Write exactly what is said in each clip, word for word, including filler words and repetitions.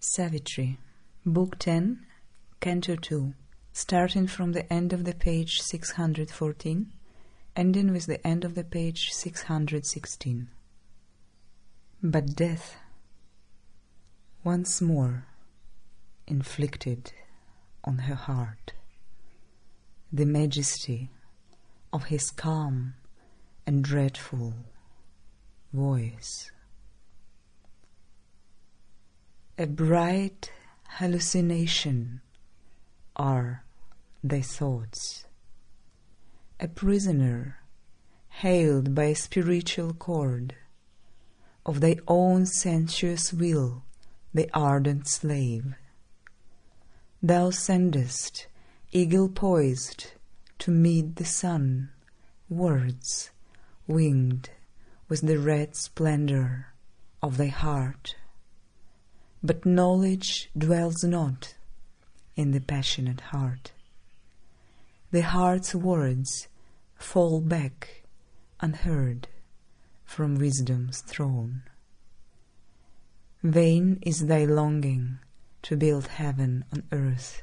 Savitri, Book ten, Canto two, starting from the end of the page six hundred fourteen, ending with the end of the page six hundred sixteen. But death, once more, inflicted on her heart the majesty of his calm and dreadful voice. A bright hallucination are thy thoughts, a prisoner hailed by a spiritual chord, of thy own sensuous will the ardent slave. Thou sendest, eagle-poised, to meet the sun, words winged with the red splendor of thy heart. But knowledge dwells not in the passionate heart. The heart's words fall back unheard from wisdom's throne. Vain is thy longing to build heaven on earth.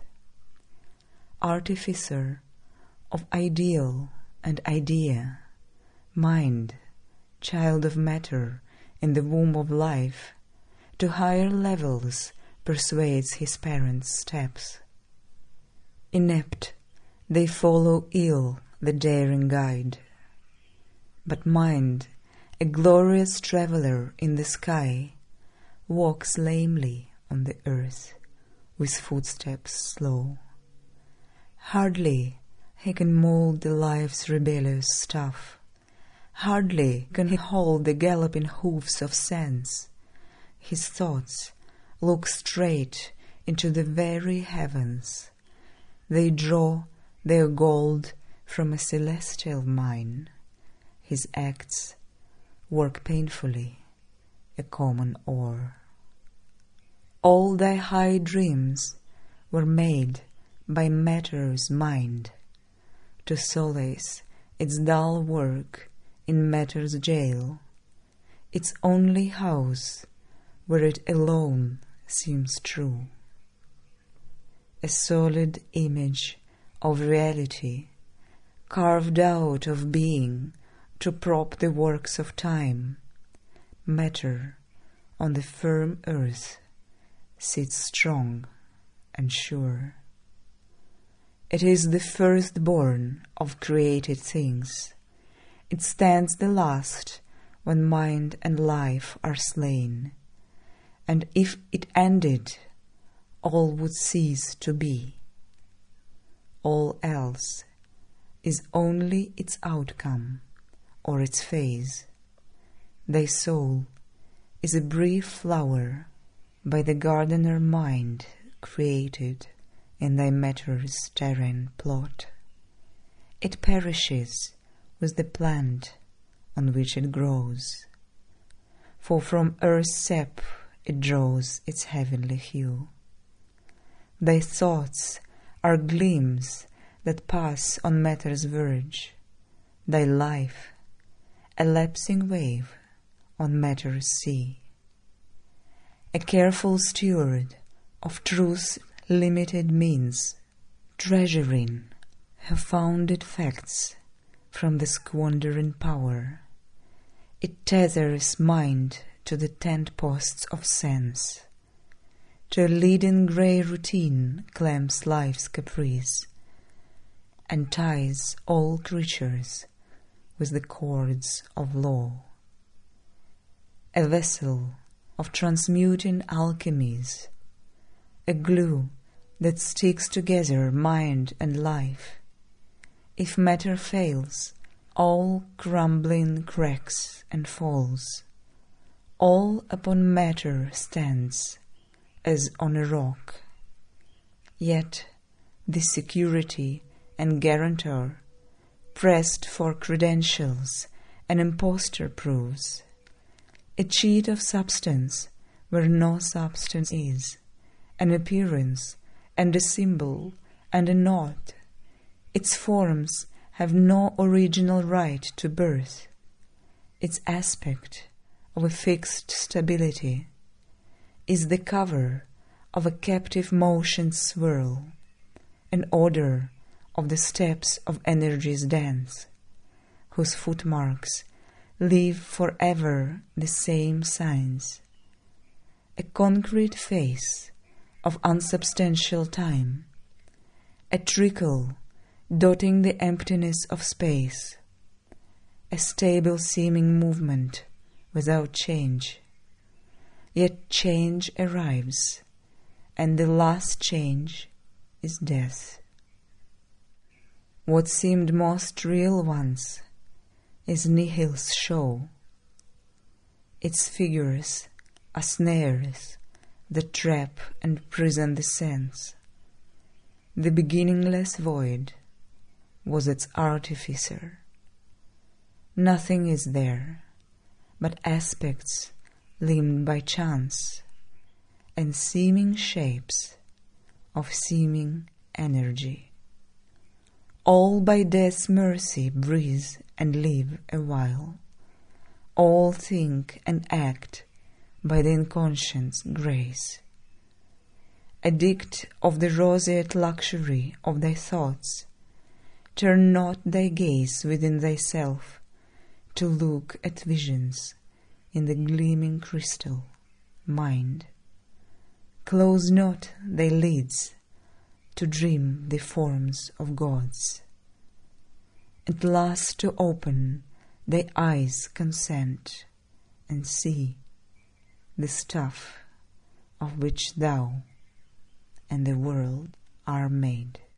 Artificer of ideal and idea, mind, child of matter in the womb of life, to higher levels persuades his parents' steps. Inept, they follow ill the daring guide. But mind, a glorious traveller in the sky, walks lamely on the earth with footsteps slow. Hardly he can mould the life's rebellious stuff. Hardly can he hold the galloping hoofs of sense. His thoughts look straight into the very heavens. They draw their gold from a celestial mine. His acts work painfully a common ore. All thy high dreams were made by matter's mind, to solace its dull work in matter's jail, its only house where it alone seems true. A solid image of reality, carved out of being to prop the works of time, matter on the firm earth sits strong and sure. It is the firstborn of created things. It stands the last when mind and life are slain. And if it ended, all would cease to be. All else is only its outcome or its phase. Thy soul is a brief flower by the gardener mind created in thy matter's terrene plot. It perishes with the plant on which it grows, for from earth's sap it draws its heavenly hue. Thy thoughts are gleams that pass on matter's verge, thy life a lapsing wave on matter's sea. A careful steward of truth's limited means, treasuring her founded facts from the squandering power, it tethers mind to the tent posts of sense, to a leaden grey routine clamps life's caprice, and ties all creatures with the cords of law. A vessel of transmuting alchemies, a glue that sticks together mind and life. If matter fails, all crumbling cracks and falls. All upon matter stands as on a rock. Yet this security and guarantor, pressed for credentials, an impostor proves, a cheat of substance where no substance is, an appearance and a symbol and a knot. Its forms have no original right to birth. Its aspect of a fixed stability is the cover of a captive motion's swirl, an odor of the steps of energy's dance, whose footmarks leave forever the same signs, a concrete face of unsubstantial time, a trickle dotting the emptiness of space, a stable-seeming movement without change. Yet change arrives, and the last change is death. What seemed most real once is nihil's show. Its figures are snares that trap and prison the sense. The beginningless void was its artificer. Nothing is there but aspects limned by chance and seeming shapes of seeming energy. All by death's mercy breathe and live a while. All think and act by the inconscient's grace. Addict of the roseate luxury of thy thoughts, turn not thy gaze within thyself to look at visions in the gleaming crystal mind. Close not thy lids to dream the forms of gods. At last to open thy eyes consent and see the stuff of which thou and the world are made.